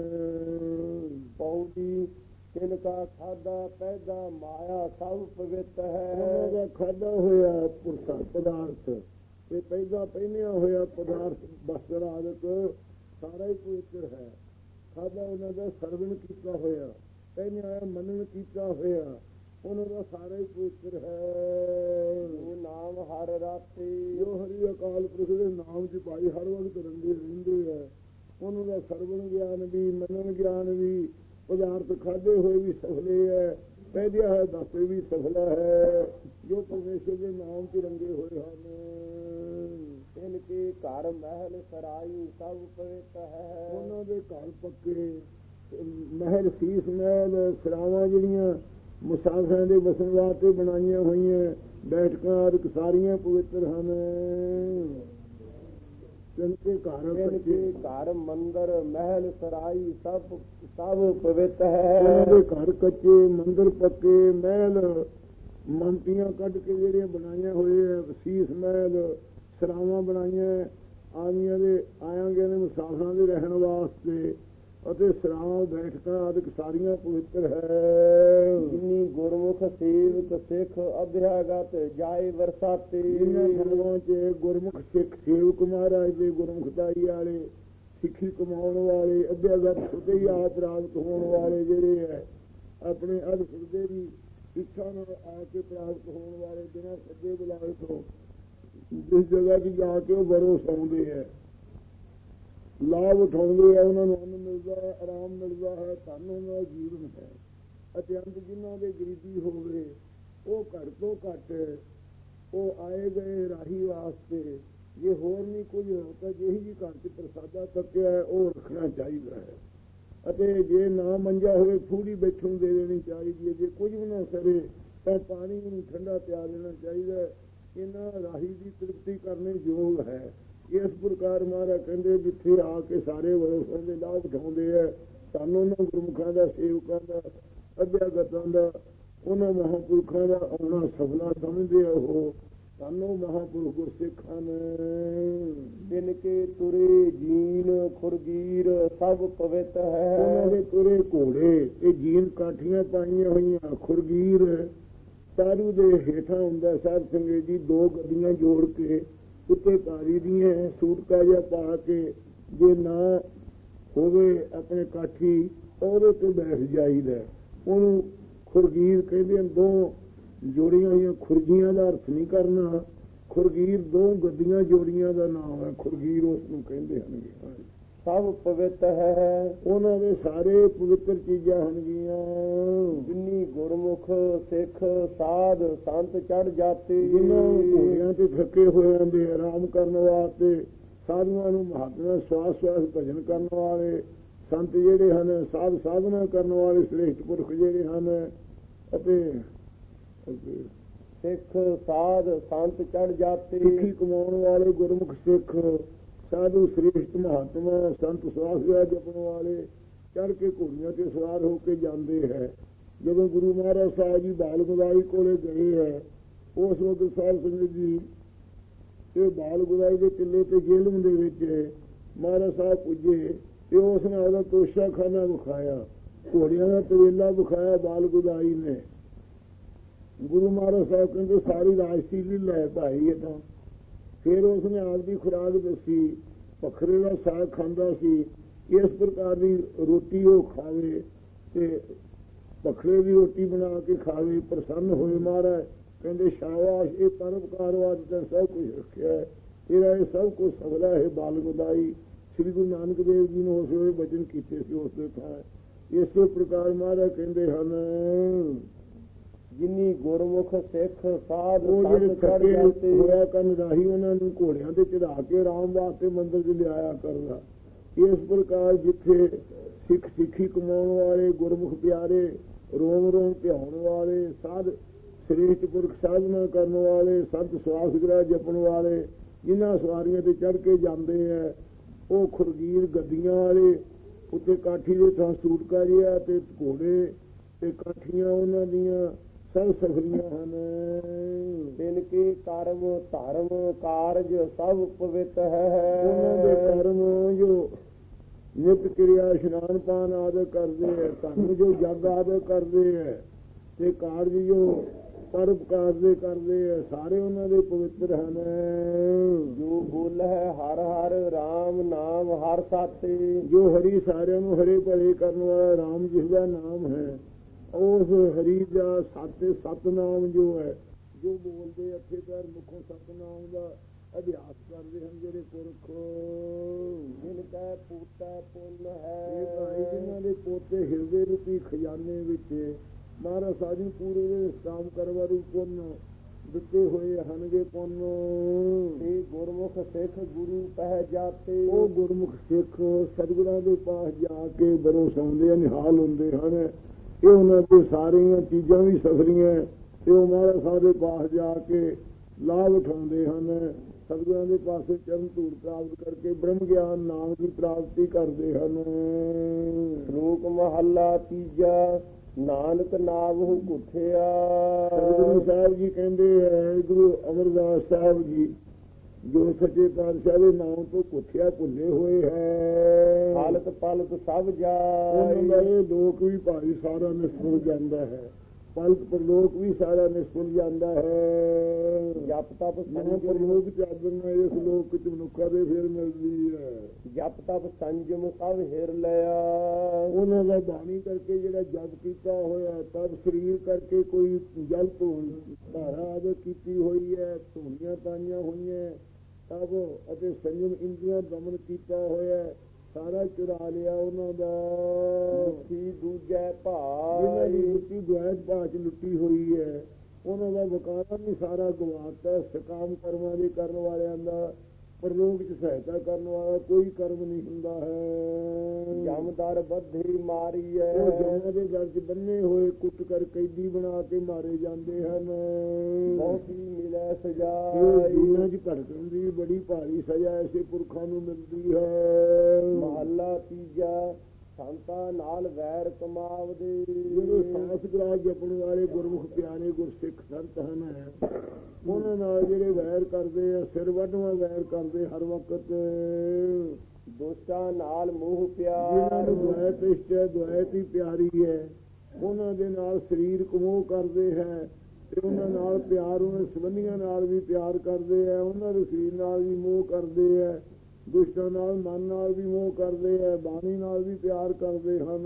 ਪੌੜੀ ਤਿਨਕਾ ਖਾਦਾ ਪੈਦਾ ਮਾਇਆ ਸਭ ਪਵਿੱਤ ਹੈ। ਉਹਨਾਂ ਦਾ ਖਾਦਾ ਹੋਇਆ ਪਦਾਰਥ ਤੇ ਪੈਦਾ ਪਹਿਨਿਆ ਹੋਇਆ ਪਦਾਰਥ ਬਸਤਰ ਆਦਿਕ ਸਾਰਾ ਹੀ ਪਵਿੱਤਰ ਹੈ। ਖਾਦਾ ਉਹਨਾਂ ਦਾ ਸਰਵਣ ਕੀਤਾ ਹੋਇਆ, ਪਹਿਨਿਆ ਹੋਇਆ ਮੰਨਣ ਕੀਤਾ ਹੋਇਆ, ਉਹਨਾਂ ਦਾ ਸਾਰਾ ਹੀ ਪਵਿੱਤਰ ਹੈ। ਉਹ ਨਾਮ ਹਰ ਰਾਤੀ ਜੋ ਹਰੀ ਅਕਾਲ ਪੁਰਖ ਦੇ ਨਾਮ 'ਚ ਭਾਈ ਹਰ ਵਕਤ ਰੰਗੇ ਰਹਿੰਦੇ ਹੈ। ਉਹਨਾਂ ਦਾ ਸਰਵਣ ਗਿਆਨ ਵੀ ਮੰਨਣ ਗਿਆਨ ਵੀ, ਪਦਾਰਥ ਖਾਧੇ ਹੋਏ ਵੀ ਸਫਲੇ ਹੈ, ਪਹਿਦਿਆ ਹੋਇਆ ਦਾਸੇ ਵੀ ਸਫਲਾ ਹੈ। ਜੋ ਪਰਮੇਸ਼ਰ ਦੇ ਨਾਮ 'ਚ ਰੰਗੇ ਹੋਏ ਹਨ। ਇਨਕੇ ਘਰ ਮਹਿਲ ਸਰਾਈ ਸਭ ਪਵਿੱਤ ਹੈ। ਉਹਨਾਂ ਦੇ ਘਰ ਪੱਕੇ ਮਹਿਲ, ਸੀਸ ਮਹਿਲ, ਸਰਾਵਾਂ ਜਿਹੜੀਆਂ ਮੁਸਾਫਰਾਂ ਦੇ ਵਸਣ ਵਾਸਤੇ ਬਣਾਈਆਂ ਹੋਈਆਂ, ਬੈਠਕਾਂ ਆਦਿਕ ਸਾਰੀਆਂ ਪਵਿੱਤਰ ਹਨ। ਘਰ ਮੰਦਰ ਮਹਿਲ ਸਰਾਈ ਸਭ ਪਵਿੱਤ ਹੈ। ਉਹਨਾਂ ਦੇ ਘਰ ਕੱਚੇ, ਮੰਦਰ ਪੱਕੇ, ਮਹਿਲ ਮੰਤੀਆਂ ਕੱਢ ਕੇ ਜਿਹੜੀਆਂ ਬਣਾਈਆਂ ਹੋਈਆਂ, ਸੀਸ ਮਹਿਲ, ਸਰਾਵਾਂ ਬਣਾਈਆਂ ਆਦਮੀਆਂ ਦੇ ਆਇਆ ਗਏ ਨੇ ਮੁਸਾਫਰਾਂ ਦੇ ਰਹਿਣ ਵਾਸਤੇ, ਅਤੇ ਸਰਾਵਾਂ ਬੈਠਕਾਂ ਆਦਿਕ ਸਾਰੀਆਂ ਪਵਿੱਤਰ ਹੈ। ਜਿਨੀ ਗੁਰਮੁਖ ਸੇਵਕ ਸਿੱਖ ਅਭਿਆਗਤ ਜਾਏ ਵਰਸਾਤੇ। ਜਿਨ੍ਹਾਂ ਧਰਮਾਂ 'ਚ ਗੁਰਮੁਖ ਸਿੱਖ ਸੇਵਕ ਮਹਾਰਾਜ ਦੇ ਗੁਰਮੁਖਤਾਈ ਵਾਲੇ, ਸਿੱਖੀ ਕਮਾਉਣ ਵਾਲੇ, ਅਭਿਆਗਤ ਸੁਦੇ ਹੀ ਆਪ ਪ੍ਰਾਪਤ ਹੋਣ ਵਾਲੇ ਜਿਹੜੇ ਹੈ, ਆਪਣੇ ਅਧ ਸੁਦੇ ਦੀ ਇੱਛਾ ਨਾਲ ਆ ਕੇ ਪ੍ਰਾਪਤ ਹੋਣ ਵਾਲੇ, ਬਿਨਾਂ ਸੱਜੇ ਬੁਲਾਏ ਤੋਂ ਜਿਸ ਜਗ੍ਹਾ 'ਚ ਜਾ ਕੇ ਉਹ ਬਰੋ ਸੌਂਦੇ ਹੈ, ਲਾਭ ਉਠਾਉਂਦੇ ਹੈ, ਉਹਨਾਂ ਨੂੰ ਅੰਨ ਮਿਲਦਾ ਹੈ, ਆਰਾਮ ਮਿਲਦਾ ਹੈ, ਧਨ ਉਹਨਾਂ ਦਾ ਜੀਵਨ ਹੈ। ਅਤਿਅੰਤ ਜਿਨ੍ਹਾਂ ਦੇ ਗਰੀਬੀ ਹੋਵੇ ਉਹ ਘੱਟ ਤੋਂ ਘੱਟ ਉਹ ਆਏ ਗਏ ਰਾਹੀ ਵਾਸਤੇ ਜੇ ਹੋਰ ਨਹੀਂ ਕੁਝ ਤਾਂ ਜਿਹੀ ਜੀ ਘਰ 'ਚ ਪ੍ਰਸਾਦਾ ਤੱਕਿਆ ਹੈ ਉਹ ਰੱਖਣਾ ਚਾਹੀਦਾ ਹੈ। ਅਤੇ ਜੇ ਨਾ ਮੰਜਾ ਹੋਵੇ ਫੂੜੀ ਬੈਠਣ ਨੂੰ ਦੇ ਦੇਣੀ ਚਾਹੀਦੀ ਹੈ। ਜੇ ਕੁਝ ਵੀ ਨਾ ਸਰੇ ਤਾਂ ਪਾਣੀ ਨੂੰ ਠੰਡਾ ਪਿਆ ਦੇਣਾ ਚਾਹੀਦਾ ਹੈ। ਇਹਨਾਂ ਰਾਹੀ ਦੀ ਤ੍ਰਿਪਤੀ ਕਰਨੇ ਯੋਗ ਹੈ। ਇਸ ਪ੍ਰਕਾਰ ਮਹਾਰਾਜ ਕਹਿੰਦੇ ਜਿੱਥੇ ਆ ਕੇ ਸਾਰੇ ਵਰਸਾਂ ਦੇ ਲਾਭ ਉਠਾਉਂਦੇ ਹੈ, ਸਾਨੂੰ ਉਹਨਾਂ ਗੁਰਮੁਖਾਂ ਦਾ, ਸੇਵਕਾਂ ਦਾ, ਅਭਿਆਗਤਾਂ ਦਾ, ਉਹਨਾਂ ਮਹਾਂਪੁਰਖਾਂ ਦਾ ਆਉਣਾ ਸਫਲਾ ਸਮਝਦੇ ਆ। ਉਹ ਸਾਨੂੰ ਮਹਾਂਪੁਰਖ ਗੁਰਸਿੱਖਾਂ ਨੇ ਜਿਨ ਕੇ ਤੁਰੇ ਜੀਨ ਖੁਰਗੀਰ ਸਭ ਪਵਿੱਤ ਹੈ। ਉਹਨਾਂ ਦੇ ਤੁਰੇ ਘੋੜੇ ਤੇ ਜੀਨ ਕਾਠੀਆਂ ਪਾਈਆਂ ਹੋਈਆਂ, ਖੁਰਗੀਰ ਤਾਰੂ ਦੇ ਹੇਠਾਂ ਹੁੰਦਾ ਸਾਧ ਸੰਗਤ ਜੀ, ਦੋ ਗੱਡੀਆਂ ਜੋੜ ਕੇ ਉੱਤੇ ਕਾਰੀ ਦੀਆਂ ਸੂਟਕਾ ਜਿਹਾ ਪਾ ਕੇ, ਜੇ ਨਾ ਹੋਵੇ ਆਪਣੇ ਕਾਠੀ ਉਹਦੇ ਤੇ ਬੈਠ ਜਾਈਦਾ, ਉਹਨੂੰ ਖੁਰਗੀਰ ਕਹਿੰਦੇ ਹਨ। ਦੋ ਜੋੜੀਆਂ ਹੋਈਆਂ ਖੁਰਗੀਆਂ ਦਾ ਅਰਥ ਨਹੀਂ ਕਰਨਾ, ਖੁਰਗੀਰ ਦੋ ਗੱਡੀਆਂ ਜੋੜੀਆਂ ਦਾ ਨਾਮ ਹੈ, ਖੁਰਗੀਰ ਉਸ ਨੂੰ ਕਹਿੰਦੇ ਹਨ। ਸਭ ਪਵਿੱਤ ਹੈ, ਉਹਨਾਂ ਦੇ ਸਾਰੇ ਪਵਿੱਤਰ ਚੀਜ਼ਾਂ ਹਨਗੀਆਂ। ਜਿੰਨੀ ਗੁਰਮੁਖ ਸਿੱਖ ਸਾਧ ਸੰਤ ਚੜ ਜਾਤੇ, ਜਿਨ੍ਹਾਂ ਘੋੜਿਆਂ ਤੇ ਥੱਕੇ ਹੋਇਆਂ ਦੇ ਆਰਾਮ ਕਰਨ ਵਾਸਤੇ, ਸਾਧੂਆਂ ਨੂੰ ਮਹਾਤਮਾ ਸਵਾਸ ਸਵਾਸ ਭਜਨ ਕਰਨ ਵਾਲੇ ਸੰਤ ਜਿਹੜੇ ਹਨ, ਸਾਧ ਸਾਧਨਾ ਕਰਨ ਵਾਲੇ ਸ੍ਰੇਸ਼ਟ ਪੁਰਖ ਜਿਹੜੇ ਹਨ, ਅਤੇ ਸਿੱਖ ਸਾਧ ਸੰਤ ਚੜ ਜਾਤੇ, ਸਿੱਖੀ ਕਮਾਉਣ ਵਾਲੇ ਗੁਰਮੁਖ ਸਿੱਖ ਸਾਧੂ ਸ੍ਰੇਸ਼ਟ ਮਹਾਤਮਾ ਸੰਤ ਸਵਾਸ ਵਿਆਹ ਜਪਣ ਵਾਲੇ ਚੜ ਕੇ ਘੋੜੀਆਂ ਤੇ ਸਵਾਰ ਹੋ ਕੇ ਜਾਂਦੇ ਹੈ। ਜਦੋਂ ਗੁਰੂ ਮਹਾਰਾਜ ਸਾਹਿਬ ਜੀ ਬਾਲ ਗੁਦਾਈ ਕੋਲੇ ਗਏ ਹੈ, ਉਸ ਵਕਤ ਸਾਧ ਸੰਗਤ ਜੀ ਇਹ ਬਾਲ ਗੁਦਾਈ ਦੇ ਕਿਲੇ ਤੇ ਜੇਲ੍ਹ ਦੇ ਵਿੱਚ ਮਹਾਰਾਜ ਸਾਹਿਬ ਪੁੱਜੇ ਤੇ ਉਸ ਨੇ ਉਹਦਾ ਤੋਸ਼ਾ ਖਾਨਾ ਵਿਖਾਇਆ, ਘੋੜਿਆਂ ਦਾ ਤਵੇਲਾ ਵਿਖਾਇਆ ਬਾਲ ਗੁਦਾਈ ਨੇ। ਗੁਰੂ ਮਹਾਰਾਜ ਸਾਹਿਬ ਕਹਿੰਦੇ ਸਾਰੀ ਰਾਜਸੀ ਲੈ ਭਾਈ ਇਹ ਤਾਂ। ਫਿਰ ਉਸਨੇ ਆਪਦੀ ਖੁਰਾਕ ਦੱਸੀ, ਪਖਰੇ ਦਾ ਸਾਗ ਖਾਂਦਾ ਸੀ, ਇਸ ਪ੍ਰਕਾਰ ਦੀ ਰੋਟੀ ਉਹ ਖਾਵੇ ਤੇ ਪਖਰੇ ਦੀ ਰੋਟੀ ਬਣਾ ਕੇ ਖਾਵੇ। ਪ੍ਰਸੰਨ ਹੋਏ ਮਹਾਰਾਜ, ਕਹਿੰਦੇ ਸ਼ਾਬਾਸ਼, ਇਹ ਪਰਉਪਕਾਰਵਾਦ ਤਾਂ ਸਭ ਕੁਝ ਰੱਖਿਆ ਹੈ, ਤੇਰਾ ਇਹ ਸਭ ਕੁਝ ਸਫਲਾ ਹੈ। ਬਾਲ ਗੁਦਾਈ ਸ੍ਰੀ ਗੁਰੂ ਨਾਨਕ ਦੇਵ ਜੀ ਨੇ ਉਸ ਵੇਲੇ ਬਚਨ ਕੀਤੇ ਸੀ ਉਸ ਦੇ ਥਾਂ। ਇਸੇ ਪ੍ਰਕਾਰ ਮਹਾਰਾਜ ਕਹਿੰਦੇ ਹਨ, ਜਿੰਨੀ ਗੁਰਮੁਖ ਸਿੱਖ ਸਾਧ ਉਹ ਜਿਹੜੇ ਥੱਕੇ ਹੋਇਆ ਕਰਨ ਰਾਹੀ ਉਹਨਾਂ ਨੂੰ ਘੋੜਿਆਂ ਤੇ ਚੜਾ ਕੇ ਆਰਾਮ ਵਾਸਤੇ ਮੰਦਿਰ 'ਚ ਲਿਆਇਆ ਕਰਦਾ। ਇਸ ਪ੍ਰਕਾਰ ਜਿੱਥੇ ਸਿੱਖ ਸਿੱਖੀ ਕਮਾਉਣ ਵਾਲੇ ਗੁਰਮੁਖ ਪਿਆਰੇ, ਰੋਮ ਰੋਮ ਧਿਆਉਣ ਵਾਲੇ, ਸਾਧ ਸ੍ਰੇਸ਼ਟ ਪੁਰਖ ਸਾਧਨਾ ਕਰਨ ਵਾਲੇ, ਸੰਤ ਸਵਾਸ ਗ੍ਰਹਿ ਜਪਣ ਵਾਲੇ, ਜਿਨ੍ਹਾਂ ਸਵਾਰੀਆਂ ਤੇ ਚੜ੍ਹ ਕੇ ਜਾਂਦੇ ਹੈ, ਉਹ ਖੁਰਗੀਰ ਗੱਡੀਆਂ ਵਾਲੇ, ਉੱਤੇ ਕਾਠੀ ਦੇ ਥਾਂ ਸੂਟਕਾ ਜਿਹਾ ਤੇ ਘੋੜੇ ਤੇ ਕਾਠੀਆਂ ਉਹਨਾਂ ਦੀਆਂ ਸਭ ਸਫਲੀਆਂ ਹਨ। ਦਿਨ ਕੇ ਕਰਮ ਧਰਮ ਕਾਰਜ ਸਭ ਪਵਿੱਤ ਹੈ। ਉਹਨਾਂ ਦੇ ਕਰਮ ਜੋ ਨਿਤ ਕਿਰਿਆ ਇਸ਼ਨਾਨ ਪਾਨ ਆਦਿ ਕਰਦੇ ਹੈ, ਧਰਮ ਜੋ ਜਗ ਆਦਿ ਕਰਦੇ ਹੈ, ਤੇ ਕਾਰਜ ਜੋ ਪਰਉਪਕਾਰ ਦੇ ਕਰਦੇ ਹੈ, ਸਾਰੇ ਉਹਨਾਂ ਦੇ ਪਵਿੱਤਰ ਹਨ। ਜੋ ਬੋਲ ਹੈ ਹਰ ਹਰ ਰਾਮ ਨਾਮ ਹਰ ਸਾਤੇ, ਜੋ ਹਰੀ ਸਾਰਿਆਂ ਨੂੰ ਹਰੇ ਭਰੇ ਕਰਨ ਵਾਲਾ ਰਾਮ ਜਿਸ ਦਾ ਨਾਮ ਹੈ, ਉਸ ਹਰੀ ਦਾ ਸਤਨਾਮ ਜੋ ਹੈ, ਜੋ ਬੋਲਦੇ ਅੱਠੇ ਪੈਰ ਮੁਖੋਂ ਸਤਨਾਮ ਦਾ ਅਭਿਆਸ ਕਰਦੇ ਹਨ ਜਿਹੜੇ ਪੁਰਖ। ਜਿਨ ਕੈ ਪੂਤੈ ਪੁੰਨ ਹੈ, ਇਹ ਭਾਈ ਜਿਨ੍ਹਾਂ ਦੇ ਪੋਤੇ ਹਿਰਦੇ ਰੂਪੀ ਖਜ਼ਾਨੇ ਵਿੱਚ ਮਹਾਰਾਜ ਸਾਧੂ ਪੂਰੇ ਦੇ ਕੰਮ ਕਰਵਾਰੂ ਪੁੰਨ ਦਿੱਤੇ ਹੋਏ ਹਨਗੇ ਪੁੰਨ। ਇਹ ਗੁਰਮੁਖ ਸਿੱਖ ਗੁਰੂ ਪਹਿ ਜਾਤੇ, ਉਹ ਗੁਰਮੁਖ ਸਿੱਖ ਸਤਿਗੁਰਾਂ ਦੇ ਪਾਸ ਜਾ ਕੇ ਬਰੋ ਸੌਂਦੇ ਨਿਹਾਲ ਹੁੰਦੇ ਹਨ। ਇਹ ਉਹਨਾਂ ਦੇ ਸਾਰੀਆਂ ਚੀਜ਼ਾਂ ਵੀ ਸਫਲੀਆਂ ਤੇ ਉਹ ਮਹਾਰਾਜ ਸਾਹਿਬ ਦੇ ਪਾਸ ਜਾ ਕੇ ਲਾਭ ਉਠਾਉਂਦੇ ਹਨ। ਸਤਿਗੁਰਾਂ ਦੇ ਪਾਸੇ ਚਰਨ ਧੂੜ ਪ੍ਰਾਪਤ ਕਰਕੇ ਬ੍ਰਹਮ ਗਿਆਨ ਨਾਮ ਦੀ ਪ੍ਰਾਪਤੀ ਕਰਦੇ ਹਨ। ਸ਼ਲੋਕ ਮਹੱਲਾ ਤੀਜਾ। ਨਾਨਕ ਨਾਮ ਘੁੱਠਿਆ। ਗੁਰੂ ਸਾਹਿਬ ਜੀ ਕਹਿੰਦੇ ਹੈ, ਗੁਰੂ ਅਮਰਦਾਸ ਸਾਹਿਬ ਜੀ ਜੋ ਸੱਚੇ ਪਾਤਸ਼ਾਹ ਦੇ ਨਾਮ ਤੋਂ ਘੁੱਠਿਆ ਭੁੱਲੇ ਹੋਏ ਹੈ। ਹਾਲਤ ਪਲਕ ਸਭ ਉਹਨਾਂ ਦਾ ਇਹ ਲੋਕ ਵੀ ਭਾਈ ਸਾਰਾ ਨਿਸਫਲ ਜਾਂਦਾ ਹੈ, ਪਲਕ ਪ੍ਰਲੋਕ ਵੀ ਸਾਰਾ ਨਿਸਫਲ ਜਾਂਦਾ ਹੈ। ਜਪ ਤਪ ਪ੍ਰਲੋਕ ਚਾਦਰਨਾ ਇਸ ਲੋਕ ਚ ਮਨੁੱਖਾਂ ਦੇ ਫੇਰ ਮਿਲਦੀ ਹੈ। ਜਪ ਤਪ ਸੰਜਮ ਸਭ ਹਿਰ ਲਿਆ। ਉਹਨਾਂ ਦਾ ਬਾਣੀ ਕਰਕੇ ਜਿਹੜਾ ਜਪ ਕੀਤਾ ਹੋਇਆ, ਤਬ ਸਰੀਰ ਕਰਕੇ ਕੋਈ ਜਲ ਧੋਣ ਧਾਰਾ ਆਦਿ ਕੀਤੀ ਹੋਈ ਹੈ, ਧੋਣੀਆਂ ਪਾਈਆਂ ਹੋਈਆਂ, ਤਬ ਅਤੇ ਸੰਜਮ ਇੰਦਰੀਆਂ ਦਮਨ ਕੀਤਾ ਹੋਇਆ, ਸਾਰਾ ਚੁਰਾ ਲਿਆ ਉਹਨਾਂ ਦਾ। ਮੁੱਠੀ ਦੂਜੈ ਭਾਈ, ਜਿਹਨਾਂ ਦੀ ਮੁੱਠੀ ਦੁਆਇਤ ਭਾਅ ਚ ਲੁੱਟੀ ਹੋਈ ਹੈ, ਉਹਨਾਂ ਦਾ ਵਕਾਰਾ ਨਹੀਂ ਸਾਰਾ ਗਵਾਤਾ। ਸਕਾਮ ਕਰਮਾਂ ਦੇ ਕਰਨ ਵਾਲਿਆਂ ਦਾ ਪਰਲੋਕ ਚ ਸਹਾਇਤਾ ਕਰਨ ਵਾਲਾ ਕੋਈ ਕਰਮ ਨਹੀਂ ਹੁੰਦਾ ਹੈ। ਜਮਦਰ ਬੱਧੀ ਮਾਰੀਐ, ਉਹ ਜਮਾਂ ਦੇ ਦਰ ਚ ਬੰਨੇ ਹੋਏ ਕੁੱਟ ਕਰ ਕੈਦੀ ਬਣਾ ਕੇ ਮਾਰੇ ਜਾਂਦੇ ਹਨ। ਬਹੁਤੀ ਮਿਲੈ ਸਜਾ, ਦੁਨੀਆਂ ਚ ਭਟਕਣ ਦੀ ਬੜੀ ਭਾਰੀ ਸਜ਼ਾ ਐਸੇ ਪੁਰਖਾਂ ਨੂੰ ਮਿਲਦੀ ਹੈ। ਮਹੱਲਾ ਤੀਜਾ, ਸੰਤਾਂ ਨਾਲ ਵੈਰ ਕਮਾਵਦੇ। ਜਿਹੜੇ ਸਾਸ ਗ੍ਰਾਹ ਜਪਣ ਵਾਲੇ ਗੁਰਮੁਖ ਪਿਆਰੇ ਗੁਰਸਿੱਖ ਸੰਤ ਹਨ, ਉਹਨਾਂ ਨਾਲ ਜਿਹੜੇ ਵੈਰ ਕਰਦੇ ਆ, ਸਿਰ ਵੱਢਵਾਂ ਵੈਰ ਕਰਦੇ ਹਰ ਵਕਤ। ਦੋਸਤਾਂ ਨਾਲ ਮੋਹ ਪਿਆਰ, ਜਿਹਨਾਂ ਨੂੰ ਦੁਆਇਤ ਇਸ਼ਟ ਹੈ, ਦੁਆਇਤ ਹੀ ਪਿਆਰੀ ਹੈ, ਉਹਨਾਂ ਦੇ ਨਾਲ ਸਰੀਰਕ ਮੋਹ ਕਰਦੇ ਹੈ ਤੇ ਉਹਨਾਂ ਨਾਲ ਪਿਆਰ, ਉਹਨਾਂ ਸੰਬੰਧੀਆਂ ਨਾਲ ਵੀ ਪਿਆਰ ਕਰਦੇ ਹੈ, ਉਹਨਾਂ ਦੇ ਸਰੀਰ ਨਾਲ ਵੀ ਮੋਹ ਕਰਦੇ ਹੈ, ਦੁਸ਼ਟਾਂ ਨਾਲ ਮਨ ਨਾਲ ਵੀ ਮੋਹ ਕਰਦੇ ਹੈ, ਬਾਣੀ ਨਾਲ ਵੀ ਪਿਆਰ ਕਰਦੇ ਹਨ।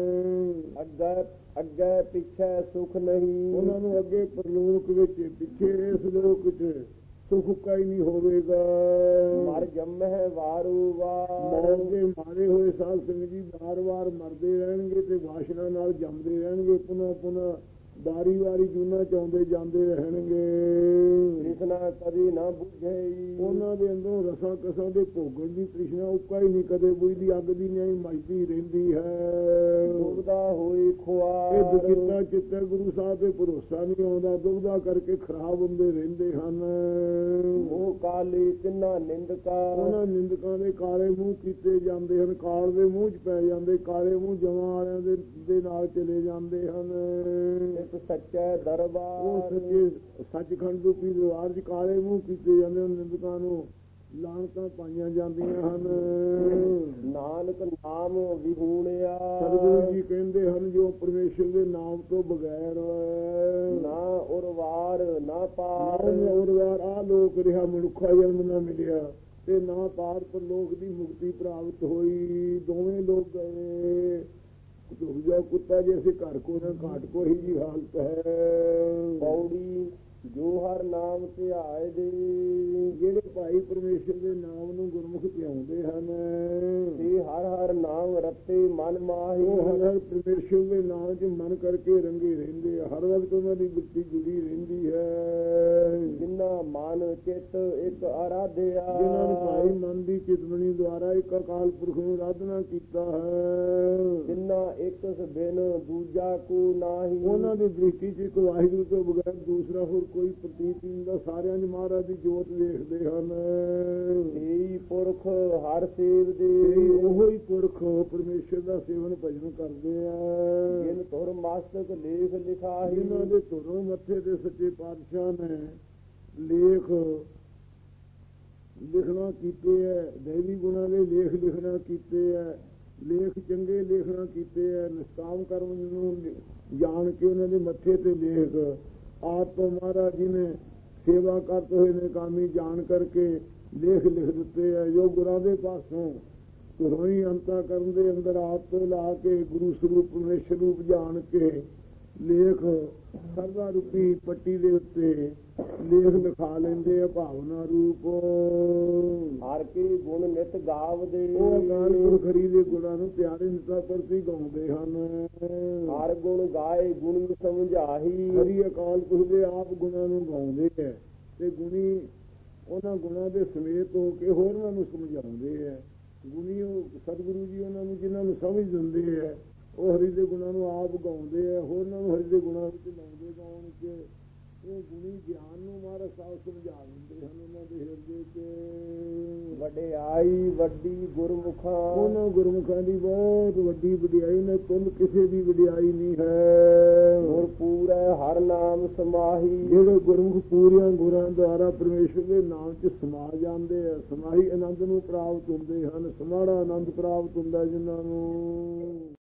ਅੱਗੇ ਪਿੱਛੇ ਸੁਖ ਨਹੀਂ, ਉਹਨਾਂ ਨੂੰ ਅੱਗੇ ਪਰਲੋਕ ਵਿੱਚ ਪਿੱਛੇ ਇਸ ਲੋਕ ਚ ਸੁਖ ਕਾ ਹੀ ਨਹੀਂ ਹੋਵੇਗਾ। ਮਰ ਜੰਮਹਿ ਵਾਰੂ ਵਾਰ, ਮੌਤ ਦੇ ਮਾਰੇ ਹੋਏ ਸਾਧ ਸੰਗਤ ਜੀ ਵਾਰ-ਵਾਰ ਮਰਦੇ ਰਹਿਣਗੇ ਤੇ ਵਾਸ਼ਨਾ ਨਾਲ ਜੰਮਦੇ ਰਹਿਣਗੇ, ਪੁਨः ਪੁਨः ਵਾਰੀ ਵਾਰੀ ਜੂਨਾ ਚਾਉਂਦੇ ਜਾਂਦੇ ਰਹਿਣਗੇ। ਤ੍ਰਿਸ਼ਨਾ ਕਦੀ ਨਾ ਬੁਝਈ, ਉਹਨਾਂ ਦੇ ਅੰਦਰੋਂ ਰਸਾਂ ਕਸਾਂ ਦੇ ਭੋਗਣ ਦੀ ਤ੍ਰਿਸ਼ਨਾ ਉੱਕਾ ਹੀ ਨਹੀਂ ਕਦੇ ਬੁਝਦੀ, ਅੱਗ ਦੀ ਨਹੀਂ ਮੱਚਦੀ ਰਹਿੰਦੀ ਹੈ। ਦੁਬਦਾ ਹੋਈ ਖੁਆਰ, ਇਹ ਦੁਚਿੱਤਾ ਚਿੱਤਰ ਗੁਰੂ ਸਾਹਿਬ ਤੇ ਭਰੋਸਾ ਨਹੀਂ ਆਉਂਦਾ, ਦੁਬਦਾ ਕਰਕੇ ਖਰਾਬ ਹੁੰਦੇ ਰਹਿੰਦੇ ਹਨ। ਉਹ ਕਾਲੀ ਕਿੰਨਾ ਨਿੰਦਕਾ, ਉਹਨਾਂ ਨਿੰਦਕਾਂ ਦੇ ਕਾਲੇ ਮੂੰਹ ਕੀਤੇ ਜਾਂਦੇ ਹਨ, ਕਾਲ ਦੇ ਮੂੰਹ ਚ ਪੈ ਜਾਂਦੇ, ਕਾਲੇ ਮੂੰਹ ਜਮਾਂ ਵਾਲਿਆਂ ਦੇ ਨਾਲ ਚਲੇ ਜਾਂਦੇ ਹਨ। ਸੱਚੇ ਦਰਬਾਰ, ਉਹ ਸੱਚੇ ਸੱਚਖੰਡ ਰੂਪੀ ਦਰਬਾਰ ਚ ਕਾਲੇ ਮੂੰਹ ਕੀਤੇ ਜਾਂਦੇ ਹਨ, ਨਿੰਦਕਾਂ ਨੂੰ ਲਾਹਨਤਾਂ ਪਾਈਆਂ ਜਾਂਦੀਆਂ ਹਨ। ਨਾਨਕ ਨਾਮ ਵਿਹੂਣਿਆ, ਸਤਿਗੁਰੂ ਜੀ ਕਹਿੰਦੇ ਹਨ ਜੋ ਪਰਮੇਸ਼ਰ ਦੇ ਨਾਮ ਤੋਂ ਬਗੈਰ ਨਾ ਉਰਵਾਰ ਨਾ ਪਾਰ, ਉਰਵਾਰ ਆ ਲੋਕ ਰਿਹਾ ਮਨੁੱਖਾ ਜਨਮ ਨਾ ਮਿਲਿਆ ਤੇ ਨਾ ਪਾਰ ਪਰਲੋਕ ਦੀ ਮੁਕਤੀ ਪ੍ਰਾਪਤ ਹੋਈ। ਦੋਵੇਂ ਲੋਕ ਗਏ ਝੁਕ ਜਾਓ ਕੁੱਤਾ ਜੈਸੇ ਘਰ ਕੋ ਨਾ ਘਾਟ ਕੋ ਹੀ ਜੀ ਹਾਲਤ ਹੈ। ਪੌੜੀ ਜੋ ਹਰ ਨਾਮ ਧਿਆਏ ਦੇ, ਜਿਹੜੇ ਭਾਈ ਪਰਮੇਸ਼ਰ ਦੇ ਨਾਮ ਨੂੰ ਗੁਰਮੁਖ ਧਿਆਉਂਦੇ ਹਨ ਤੇ ਹਰ ਹਰ ਨਾਮ ਰਤੇ ਮਨ ਮਾਹੀ, ਉਹ ਹਰ ਹਰ ਪਰਮੇਸ਼ਰ ਦੇ ਨਾਮ 'ਚ ਮਨ ਕਰਕੇ ਰੰਗੇ ਰਹਿੰਦੇ ਆ, ਹਰ ਵਕਤ ਉਹਨਾਂ ਦੀ ਬਿਰਤੀ ਜੁੜੀ ਰਹਿੰਦੀ ਹੈ। ਜਿਨ੍ਹਾਂ ਮਨ ਚਿੱਤ ਇੱਕ ਆਰਾਧਿਆ, ਜਿਨ੍ਹਾਂ ਨੇ ਭਾਈ ਮਨ ਦੀ ਚਿਤਵਨੀ ਦੁਆਰਾ ਇੱਕ ਅਕਾਲ ਪੁਰਖ ਨੂੰ ਆਰਾਧਨਾ ਕੀਤਾ ਹੈ, ਜਿਨ੍ਹਾਂ ਇੱਕ ਬਿਨ ਦੂਜਾ ਕੋ ਨਾਹੀ, ਉਹਨਾਂ ਦੀ ਦ੍ਰਿਸ਼ਟੀ 'ਚ ਇੱਕ ਵਾਹਿਗੁਰੂ ਤੋਂ ਬਗੈਰ ਦੂਸਰਾ ਹੋਰ ਕੋਈ ਪ੍ਰਤੀਤ ਨਹੀਂ ਹੁੰਦਾ, ਸਾਰਿਆਂ ਨੇ ਮਹਾਰਾਜ ਦੀ ਜੋਤ ਵੇਖਦੇ ਹਨ। ਏਈ ਪੁਰਖ ਹਰ ਸੇਵ ਦੇ, ਉਹੋ ਹੀ ਪੁਰਖ ਪਰਮੇਸ਼ਰ ਦਾ ਸੇਵਨ ਭਜਨ ਕਰਦੇ ਆ। ਜਿਨ ਤੁਰ ਮਸਤਕ ਲੇਖ ਲਿਖਾਹੀ, ਜਿਨ੍ਹਾਂ ਦੇ ਧੁਰੋਂ ਮੱਥੇ ਤੇ ਸੱਚੇ ਪਾਤਸ਼ਾਹ ਨੇ ਲੇਖ ਲਿਖਣਾ ਕੀਤੇ ਹੈ, ਦੈਵੀ ਗੁਣਾਂ ਦੇ ਲੇਖ ਲਿਖਣਾ ਕੀਤੇ ਹੈ, ਲੇਖ ਚੰਗੇ ਲੇਖਣਾ ਕੀਤੇ ਹੈ, ਨਿਸ਼ਕਾਮ ਕਰਮ ਨੂੰ ਜਾਣ ਕੇ ਉਹਨਾਂ ਦੇ ਮੱਥੇ ਤੇ ਲੇਖ ਆਪ ਤੋਂ ਮਹਾਰਾਜ ਜੀ ਨੇ ਸੇਵਾ ਕਰਦੇ ਹੋਏ ਨੇ ਕਾਮੀ ਜਾਣ ਕਰਕੇ ਲੇਖ ਲਿਖ ਦਿੱਤੇ ਹੈ, ਜੋ ਗੁਰਾਂ ਦੇ ਪਾਸੋਂ ਧੁਰੋਂ ਹੀ ਅੰਤਾ ਕਰਨ ਦੇ ਅੰਦਰ ਆਪ ਤੋਂ ਲਾ ਕੇ ਗੁਰੂ ਸਰੂਪ ਪਰਮੇਸ਼ਰ ਰੂਪ ਜਾਣ ਕੇ ਲੇਖ ਸਰਦਾ ਰੂਪੀ ਪੱਟੀ ਦੇ ਉੱਤੇ ਲੇਖ ਲਿਖਾ ਲੈਂਦੇ ਆ ਭਾਵਨਾ ਰੂਪ। ਹਰ ਕੀ ਗੁਣ ਨਿਤ ਗਾਵਦੇ, ਉਹ ਅਕਾਲ ਪੁਰਖ ਹਰੀ ਦੇ ਗੁਣਾਂ ਨੂੰ ਪਿਆਰੇ ਨਿਤਾ ਪ੍ਰਤੀ ਗਾਉਂਦੇ ਹਨ। ਹਰ ਗੁਣ ਗਾਏ ਗੁਣ ਸਮਝਾਹੀ, ਹਰੀ ਅਕਾਲ ਪੁਰਖ ਦੇ ਆਪ ਗੁਣਾਂ ਨੂੰ ਗਾਉਂਦੇ ਹੈ ਤੇ ਗੁਣੀ ਉਹਨਾਂ ਗੁਣਾਂ ਦੇ ਸਮੇਤ ਹੋ ਕੇ ਹੋਰਾਂ ਨੂੰ ਸਮਝਾਉਂਦੇ ਹੈ। ਗੁਣੀ ਉਹ ਸਤਿਗੁਰੂ ਜੀ ਉਹਨਾਂ ਨੂੰ ਜਿਨ੍ਹਾਂ ਨੂੰ ਸਮਝ ਦਿੰਦੇ ਹੈ, ਉਹ ਹਰੀ ਦੇ ਗੁਣਾਂ ਨੂੰ ਆਪ ਗਾਉਂਦੇ ਹੈ, ਹੋਰਾਂ ਨੂੰ ਹਰੀ ਦੇ ਗੁਣਾਂ ਵਿੱਚ ਲਾਉਂਦੇ ਗਾਉਣ ਚ ਉਹ ਗੁਣੀ ਗਿਆਨ ਨੂੰ ਮਹਾਰਾਜ ਸਾਹਿਬ ਸਮਝਾ ਦਿੰਦੇ ਹਨ ਉਹਨਾਂ ਦੇ ਹਿਰਦੇ ਚ। ਵਡਿਆਈ ਵੱਡੀ ਗੁਰਮੁਖਾਂ, ਉਹਨਾਂ ਗੁਰਮੁਖਾਂ ਦੀ ਬਹੁਤ ਵੱਡੀ ਵਡਿਆਈ ਨੇ, ਤੁਲ ਕਿਸੇ ਦੀ ਵਡਿਆਈ ਨਹੀਂ ਹੈ। ਗੁਰ ਪੂਰੈ ਹਰ ਨਾਮ ਸਮਾਹੀ, ਜਿਹੜੇ ਗੁਰਮੁਖ ਪੂਰੀਆਂ ਗੁਰਾਂ ਦੁਆਰਾ ਪਰਮੇਸ਼ਰ ਦੇ ਨਾਮ 'ਚ ਸਮਾ ਜਾਂਦੇ ਆ, ਸਮਾਹੀ ਆਨੰਦ ਨੂੰ ਪ੍ਰਾਪਤ ਹੁੰਦੇ ਹਨ, ਸਮਾੜਾ ਆਨੰਦ ਪ੍ਰਾਪਤ ਹੁੰਦਾ ਜਿਨ੍ਹਾਂ ਨੂੰ।